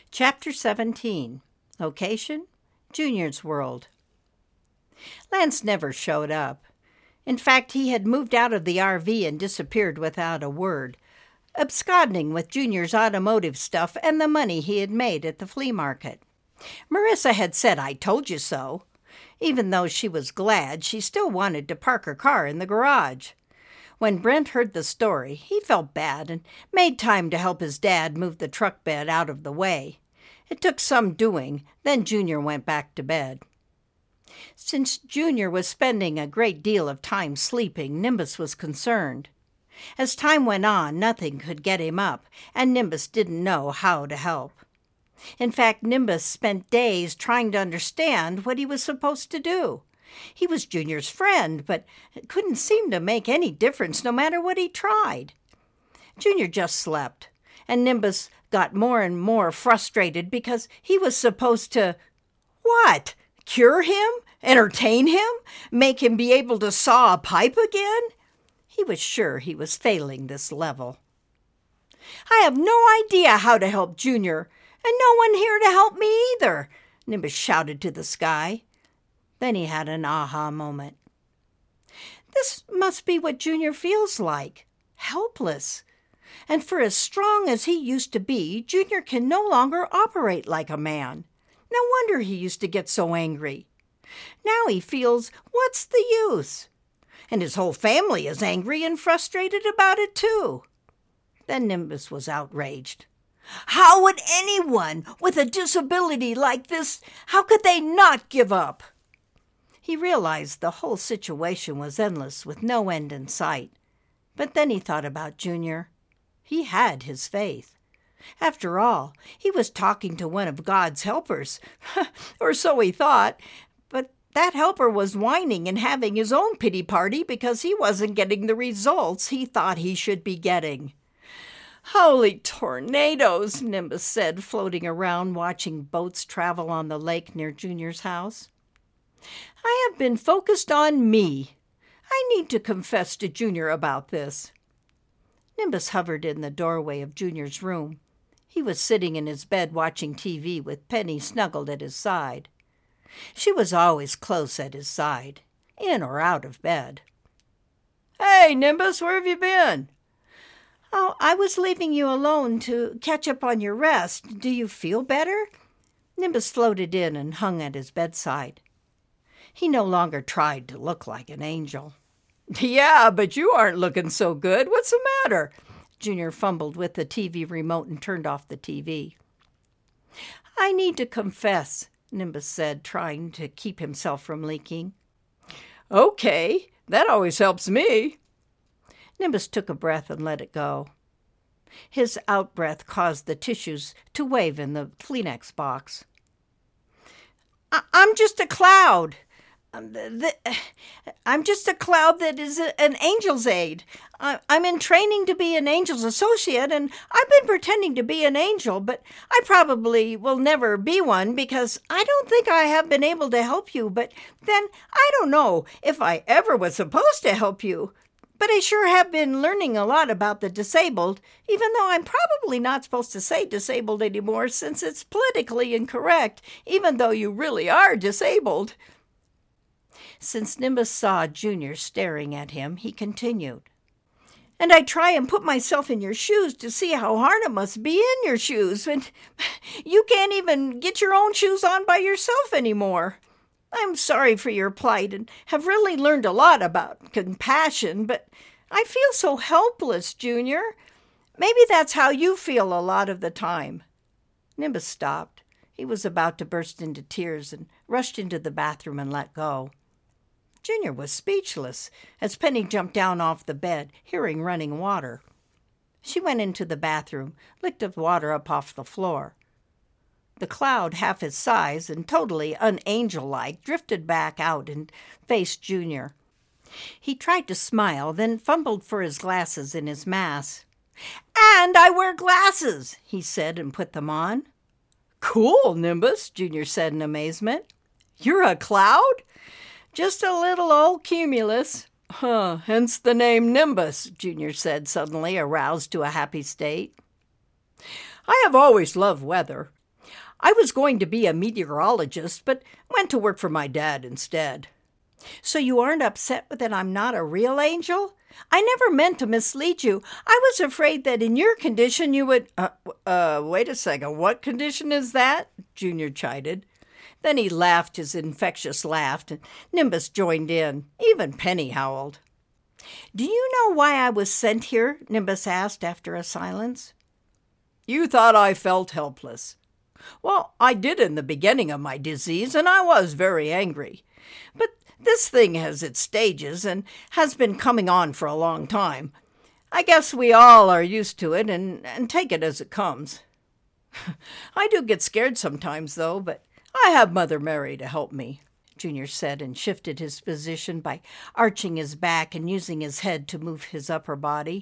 Chapter 17. Location: Junior's World. Lance never showed up. In fact, he had moved out of the RV and disappeared without a word, absconding with Junior's automotive stuff and the money he had made at the flea market. Marissa had said, "I told you so." Even though she was glad, she still wanted to park her car in the garage. When Brent heard the story, he felt bad and made time to help his dad move the truck bed out of the way. It took some doing, then Junior went back to bed. Since Junior was spending a great deal of time sleeping, Nimbus was concerned. As time went on, nothing could get him up, and Nimbus didn't know how to help. In fact, Nimbus spent days trying to understand what he was supposed to do. He was Junior's friend, but it couldn't seem to make any difference no matter what he tried. Junior just slept, and Nimbus got more and more frustrated because he was supposed to— what? Cure him? Entertain him? Make him be able to saw a pipe again? He was sure he was failing this level. "I have no idea how to help Junior, and no one here to help me either," Nimbus shouted to the sky. Then he had an aha moment. This must be what Junior feels like, helpless. And for as strong as he used to be, Junior can no longer operate like a man. No wonder he used to get so angry. Now he feels, what's the use? And his whole family is angry and frustrated about it too. Then Nimbus was outraged. How would anyone with a disability like this, how could they not give up? He realized the whole situation was endless with no end in sight. But then he thought about Junior. He had his faith. After all, he was talking to one of God's helpers, or so he thought, but that helper was whining and having his own pity party because he wasn't getting the results he thought he should be getting. "Holy tornadoes," Nimbus said, floating around watching boats travel on the lake near Junior's house. "I have been focused on me. I need to confess to Junior about this." Nimbus hovered in the doorway of Junior's room. He was sitting in his bed watching TV with Penny snuggled at his side. She was always close at his side, in or out of bed. "Hey, Nimbus, where have you been?" "Oh, I was leaving you alone to catch up on your rest. Do you feel better?" Nimbus floated in and hung at his bedside. He no longer tried to look like an angel. "Yeah, but you aren't looking so good. What's the matter?" Junior fumbled with the TV remote and turned off the TV. "I need to confess," Nimbus said, trying to keep himself from leaking. "Okay, that always helps me." Nimbus took a breath and let it go. His out-breath caused the tissues to wave in the Kleenex box. I'm just a cloud. I'm just a cloud that is an angel's aide. I'm in training to be an angel's associate, and I've been pretending to be an angel, but I probably will never be one because I don't think I have been able to help you, but then I don't know if I ever was supposed to help you. But I sure have been learning a lot about the disabled, even though I'm probably not supposed to say disabled anymore since it's politically incorrect, even though you really are disabled." Since Nimbus saw Junior staring at him, he continued. "And I try and put myself in your shoes to see how hard it must be in your shoes, and you can't even get your own shoes on by yourself anymore. I'm sorry for your plight and have really learned a lot about compassion, but I feel so helpless, Junior. Maybe that's how you feel a lot of the time." Nimbus stopped. He was about to burst into tears and rushed into the bathroom and let go. Junior was speechless as Penny jumped down off the bed, hearing running water. She went into the bathroom, licked the water up off the floor. The cloud, half his size and totally unangel-like, drifted back out and faced Junior. He tried to smile, then fumbled for his glasses in his mask. "And I wear glasses," he said and put them on. "Cool, Nimbus," Junior said in amazement. "You're a cloud?" "Just a little old cumulus." Hence the name Nimbus," Junior said suddenly, aroused to a happy state. "I have always loved weather. I was going to be a meteorologist, but went to work for my dad instead. So you aren't upset that I'm not a real angel? I never meant to mislead you. I was afraid that in your condition you would... Wait a second. What condition is that? Junior chided. Then he laughed his infectious laugh, and Nimbus joined in. Even Penny howled. Do you know why I was sent here? Nimbus asked after a silence. You thought I felt helpless. Well, I did in the beginning of my disease, and I was very angry. But this thing has its stages and has been coming on for a long time. I guess we all are used to it and take it as it comes. I do get scared sometimes, though, but I have Mother Mary to help me, Junior said, and shifted his position by arching his back and using his head to move his upper body.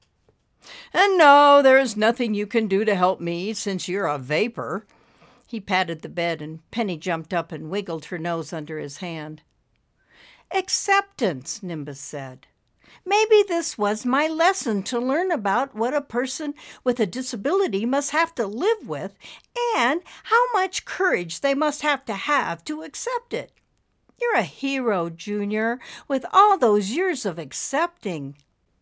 And no, there is nothing you can do to help me since you're a vapor. He patted the bed, and Penny jumped up and wiggled her nose under his hand. Acceptance, Nimbus said. Maybe this was my lesson to learn about what a person with a disability must have to live with and how much courage they must have to accept it. You're a hero, Junior, with all those years of accepting.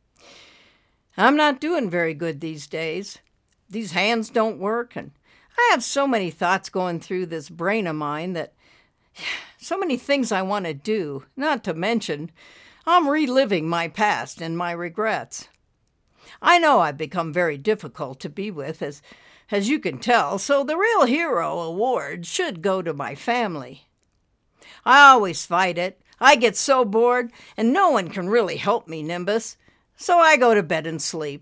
I'm not doing very good these days. These hands don't work, and I have so many thoughts going through this brain of mine that so many things I want to do, not to mention I'm reliving my past and my regrets. I know I've become very difficult to be with, as you can tell, so the Real Hero Award should go to my family. I always fight it. I get so bored, and no one can really help me, Nimbus. So I go to bed and sleep.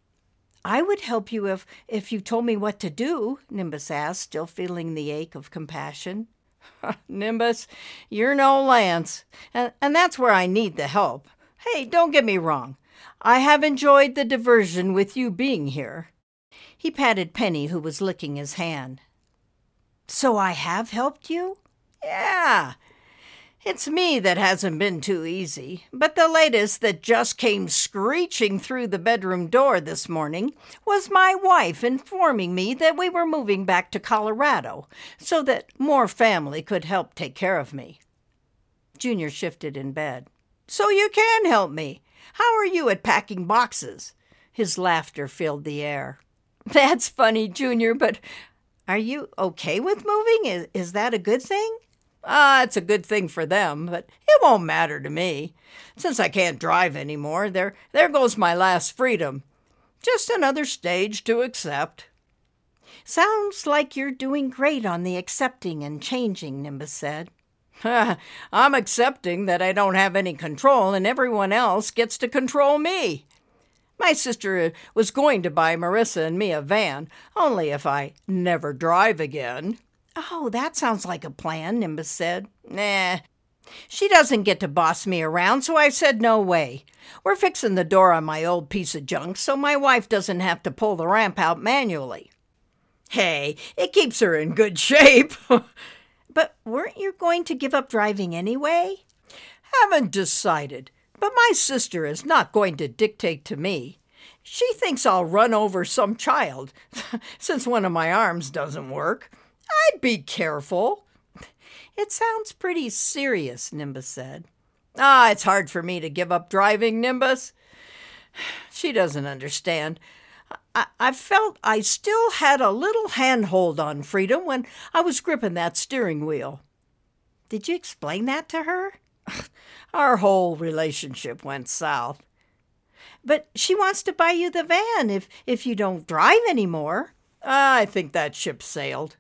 I would help you if you told me what to do, Nimbus asked, still feeling the ache of compassion. Nimbus, you're no Lance, and that's where I need the help. Hey, don't get me wrong. I have enjoyed the diversion with you being here. He patted Penny, who was licking his hand. So I have helped you? Yeah. It's me that hasn't been too easy, but the latest that just came screeching through the bedroom door this morning was my wife informing me that we were moving back to Colorado so that more family could help take care of me. Junior shifted in bed. So you can help me. How are you at packing boxes? His laughter filled the air. That's funny, Junior, but are you okay with moving? Is that a good thing? It's a good thing for them, but it won't matter to me. Since I can't drive anymore, there goes my last freedom. Just another stage to accept. Sounds like you're doing great on the accepting and changing, Nimbus said. I'm accepting that I don't have any control and everyone else gets to control me. My sister was going to buy Marissa and me a van, only if I never drive again. Oh, that sounds like a plan, Nimbus said. Nah. She doesn't get to boss me around, so I said no way. We're fixing the door on my old piece of junk so my wife doesn't have to pull the ramp out manually. Hey, it keeps her in good shape. But weren't you going to give up driving anyway? Haven't decided, but my sister is not going to dictate to me. She thinks I'll run over some child, since one of my arms doesn't work. I'd be careful. It sounds pretty serious, Nimbus said. It's hard for me to give up driving, Nimbus. She doesn't understand. I felt I still had a little handhold on freedom when I was gripping that steering wheel. Did you explain that to her? Our whole relationship went south. But she wants to buy you the van if you don't drive anymore. I think that ship sailed.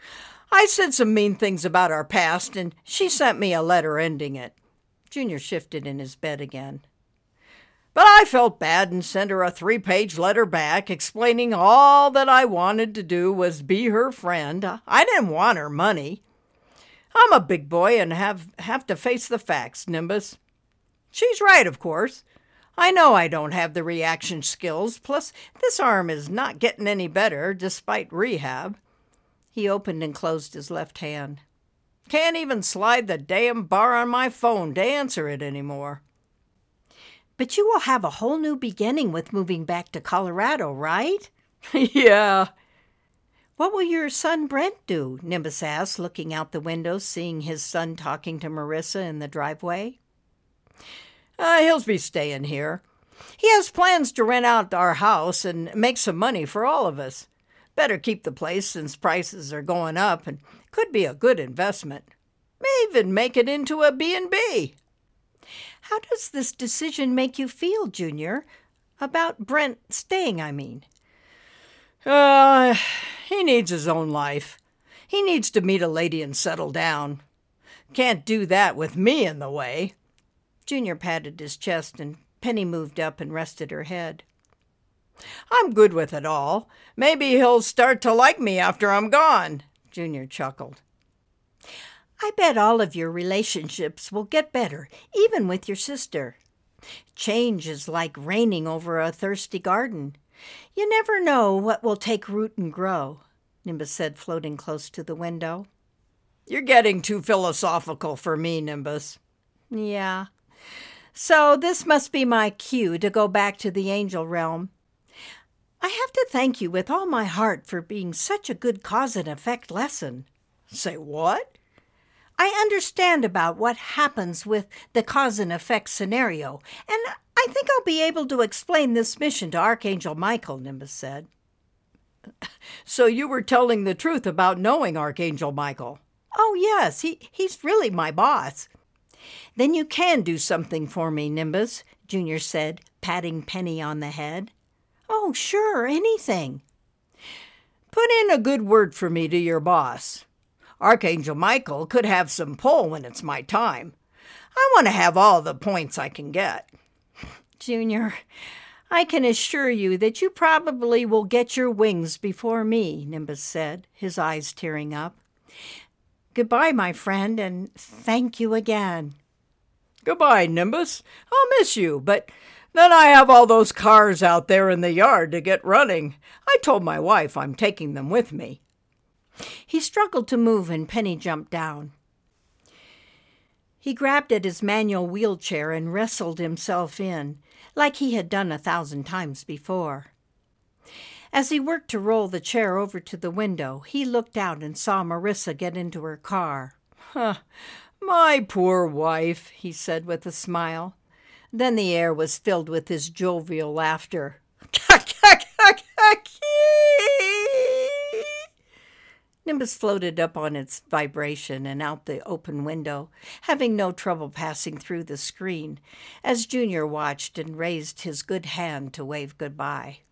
I said some mean things about our past, and she sent me a letter ending it. Junior shifted in his bed again. But I felt bad and sent her a 3-page letter back explaining all that I wanted to do was be her friend. I didn't want her money. I'm a big boy and have to face the facts, Nimbus. She's right, of course. I know I don't have the reaction skills, plus this arm is not getting any better despite rehab. He opened and closed his left hand. Can't even slide the damn bar on my phone to answer it anymore. But you will have a whole new beginning with moving back to Colorado, right? Yeah. What will your son Brent do? Nimbus asked, looking out the window, seeing his son talking to Marissa in the driveway. He'll be staying here. He has plans to rent out our house and make some money for all of us. Better keep the place since prices are going up and could be a good investment. May even make it into a B&B. How does this decision make you feel, Junior? About Brent staying, I mean. He needs his own life. He needs to meet a lady and settle down. Can't do that with me in the way. Junior patted his chest and Penny moved up and rested her head. I'm good with it all. Maybe he'll start to like me after I'm gone, Junior chuckled. I bet all of your relationships will get better, even with your sister. Change is like raining over a thirsty garden. You never know what will take root and grow, Nimbus said, floating close to the window. You're getting too philosophical for me, Nimbus. Yeah. So this must be my cue to go back to the angel realm. I have to thank you with all my heart for being such a good cause and effect lesson. Say what? I understand about what happens with the cause and effect scenario, and I think I'll be able to explain this mission to Archangel Michael, Nimbus said. So you were telling the truth about knowing Archangel Michael? Oh, yes, he's really my boss. Then you can do something for me, Nimbus, Junior said, patting Penny on the head. Oh, sure, anything. Put in a good word for me to your boss. Archangel Michael could have some pull when it's my time. I want to have all the points I can get. Junior, I can assure you that you probably will get your wings before me, Nimbus said, his eyes tearing up. Goodbye, my friend, and thank you again. Goodbye, Nimbus. I'll miss you, but then I have all those cars out there in the yard to get running. I told my wife I'm taking them with me. He struggled to move and Penny jumped down. He grabbed at his manual wheelchair and wrestled himself in, like he had done 1,000 times before. As he worked to roll the chair over to the window, he looked out and saw Marissa get into her car. My poor wife, he said with a smile. Then the air was filled with his jovial laughter. Nimbus floated up on its vibration and out the open window, having no trouble passing through the screen, as Junior watched and raised his good hand to wave goodbye.